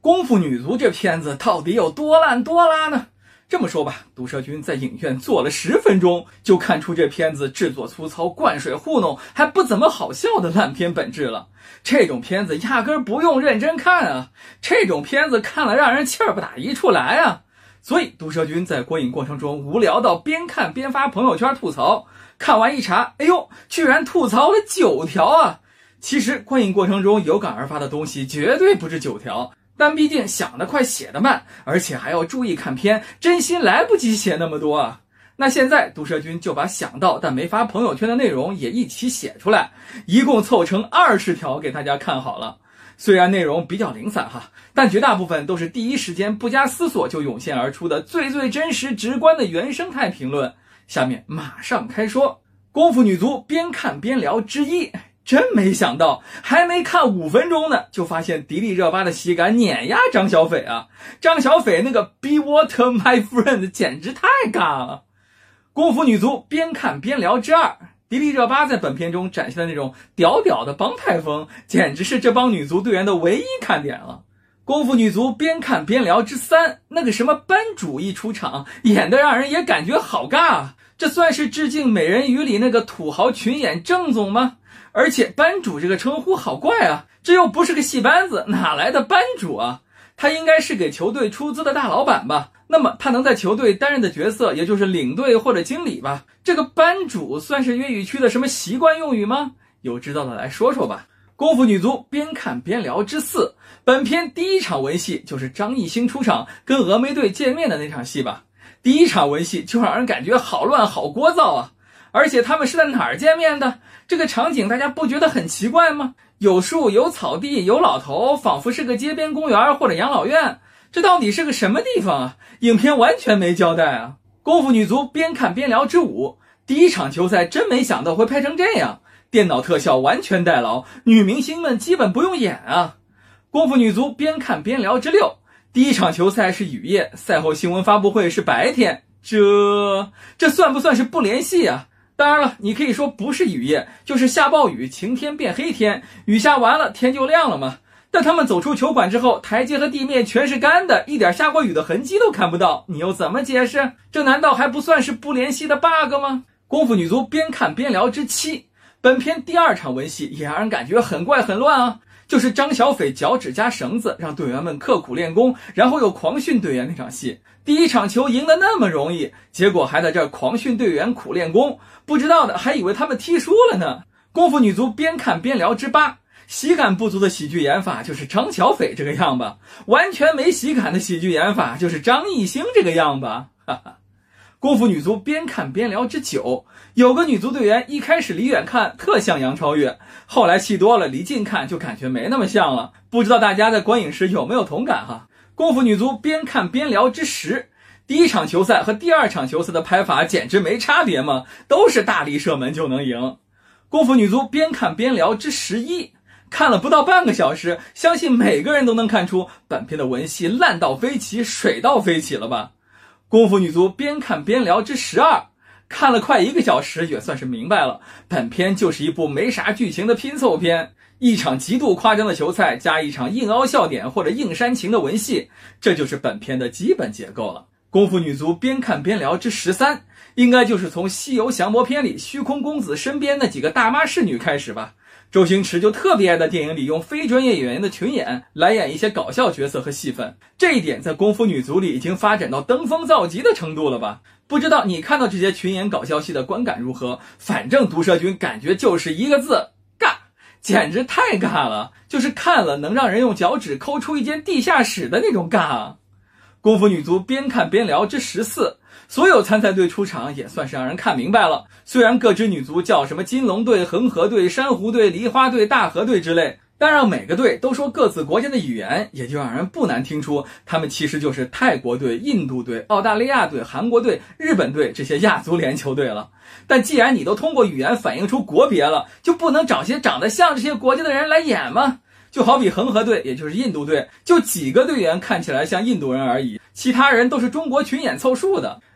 功夫女足这片子到底有多烂多拉呢？这么说吧，毒蛇君在影院坐了10分钟，就看出这片子制作粗糙、灌水糊弄，还不怎么好笑的烂片本质了。这种片子压根不用认真看啊，这种片子看了让人气儿不打一处来啊。所以毒蛇君在观影过程中无聊到边看边发朋友圈吐槽，看完一查，哎呦，居然吐槽了9条啊！其实观影过程中有感而发的东西绝对不止9条。但毕竟想得快写得慢，而且还要注意看片，真心来不及写那么多啊。那现在毒蛇君就把想到但没发朋友圈的内容也一起写出来，一共凑成20条给大家看好了。虽然内容比较零散哈，但绝大部分都是第一时间不加思索就涌现而出的最真实直观的原生态评论。下面马上开说。功夫女足边看边聊之一，真没想到，还没看5分钟呢，就发现迪丽热巴的喜感碾压张小斐啊！张小斐那个 Be Water My Friend 简直太尬了。功夫女足边看边聊之2，迪丽热巴在本片中展现的那种屌屌的帮派风，简直是这帮女足队员的唯一看点了。功夫女足边看边聊之3，那个什么班主一出场，演得让人也感觉好尬啊！这算是致敬美人鱼里那个土豪群演郑总吗？而且班主这个称呼好怪啊，这又不是个戏班子，哪来的班主啊？他应该是给球队出资的大老板吧？那么他能在球队担任的角色也就是领队或者经理吧？这个班主算是粤语区的什么习惯用语吗？有知道的来说说吧。功夫女足边看边聊之4，本片第一场文戏就是张艺兴出场跟峨眉队见面的那场戏吧。第一场文戏就让人感觉好乱好聒噪啊！而且他们是在哪儿见面的？这个场景大家不觉得很奇怪吗？有树有草地有老头，仿佛是个街边公园或者养老院，这到底是个什么地方啊？影片完全没交代啊。功夫女足边看边聊之5，第一场球赛真没想到会拍成这样，电脑特效完全代劳，女明星们基本不用演啊。功夫女足边看边聊之6，第一场球赛是雨夜，赛后新闻发布会是白天，这算不算是不联系啊？当然了，你可以说不是雨夜，就是下暴雨，晴天变黑天，雨下完了天就亮了嘛。但他们走出球馆之后，台阶和地面全是干的，一点下过雨的痕迹都看不到，你又怎么解释？这难道还不算是不联系的 bug 吗？功夫女足边看边聊之7，本片第2场文戏也让人感觉很怪很乱啊，就是张小斐脚趾加绳子让队员们刻苦练功，然后又狂训队员那场戏。第一场球赢得那么容易，结果还在这儿狂训队员苦练功，不知道的还以为他们踢输了呢。功夫女足边看边聊之8，喜感不足的喜剧演法就是张小斐这个样吧，完全没喜感的喜剧演法就是张艺兴这个样吧，哈哈。功夫女足边看边聊之9，有个女足队员一开始离远看特像杨超越，后来戏多了离近看就感觉没那么像了，不知道大家在观影时有没有同感哈。功夫女足边看边聊之10，第一场球赛和第2场球赛的拍法简直没差别嘛，都是大力射门就能赢。功夫女足边看边聊之11，看了不到半个小时，相信每个人都能看出本片的文戏烂到飞起，水到飞起了吧。功夫女足边看边聊之12，看了快1个小时也算是明白了，本片就是一部没啥剧情的拼凑片，一场极度夸张的球赛加一场硬凹笑点或者硬煽情的文戏，这就是本片的基本结构了。功夫女足边看边聊之13，应该就是从《西游降魔篇》里虚空公子身边那几个大妈侍女开始吧。周星驰就特别爱在电影里用非专业演员的群演来演一些搞笑角色和戏份，这一点在功夫女足里已经发展到登峰造极的程度了吧？不知道你看到这些群演搞笑戏的观感如何？反正毒蛇君感觉就是一个字，尬，简直太尬了，就是看了能让人用脚趾抠出一间地下室的那种尬啊。功夫女足边看边聊之14，所有参赛队出场也算是让人看明白了，虽然各支女足叫什么金龙队、恒河队、珊瑚队、梨花队、大河队之类，但让每个队都说各自国家的语言，也就让人不难听出他们其实就是泰国队、印度队、澳大利亚队、韩国队、日本队这些亚足联球队了。但既然你都通过语言反映出国别了，就不能找些长得像这些国家的人来演吗？就好比恒河队，也就是印度队，就几个队员看起来像印度人而已，其他人都是中国群演凑数的。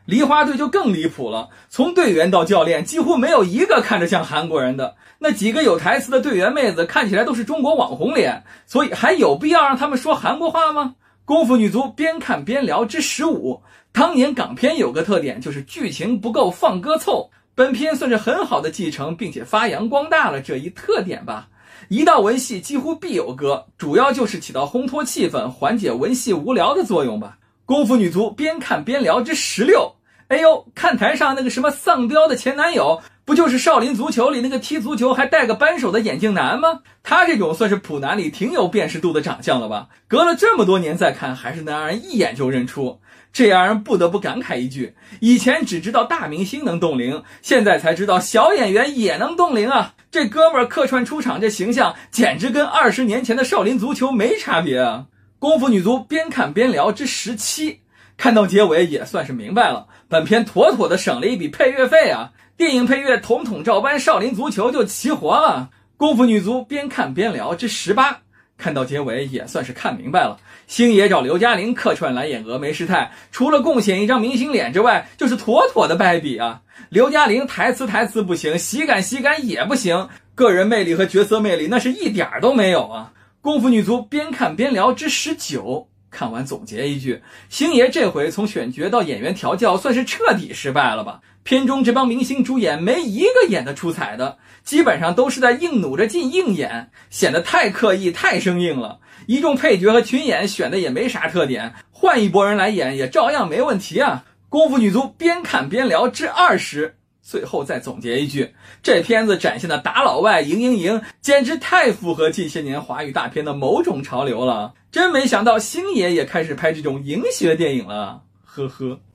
梨花队就更离谱了，从队员到教练几乎没有一个看着像韩国人的，那几个有台词的队员妹子看起来都是中国网红脸，所以还有必要让他们说韩国话吗？功夫女足边看边聊之15，当年港片有个特点就是剧情不够放歌凑，本片算是很好的继承并且发扬光大了这一特点吧。一到文戏几乎必有歌，主要就是起到烘托气氛缓解文戏无聊的作用吧。功夫女足边看边聊之16，哎呦，看台上那个什么丧彪的前男友，不就是少林足球里那个踢足球还戴个扳手的眼镜男吗？他这种算是普男里挺有辨识度的长相了吧，隔了这么多年再看还是能让人一眼就认出，这让人不得不感慨一句，以前只知道大明星能冻龄，现在才知道小演员也能冻龄啊，这哥们儿客串出场这形象简直跟20年前的少林足球没差别啊。功夫女足边看边聊之17，看到结尾也算是明白了，本片妥妥的省了一笔配乐费啊，电影配乐统统照搬少林足球就齐活了。功夫女足边看边聊之18，看到结尾也算是看明白了，星爷找刘嘉玲客串蓝眼峨眉师太，除了贡献一张明星脸之外，就是妥妥的败笔啊。刘嘉玲台词不行，喜感也不行，个人魅力和角色魅力那是一点都没有啊。功夫女足边看边聊之19，看完总结一句，星爷这回从选角到演员调教算是彻底失败了吧。片中这帮明星主演没一个演得出彩的，基本上都是在硬努着劲硬演，显得太刻意太生硬了。一众配角和群演选的也没啥特点，换一拨人来演也照样没问题啊。功夫女足边看边聊之20，最后再总结一句，这片子展现的打老外赢，简直太符合近些年华语大片的某种潮流了。真没想到星爷也开始拍这种赢学电影了，呵呵。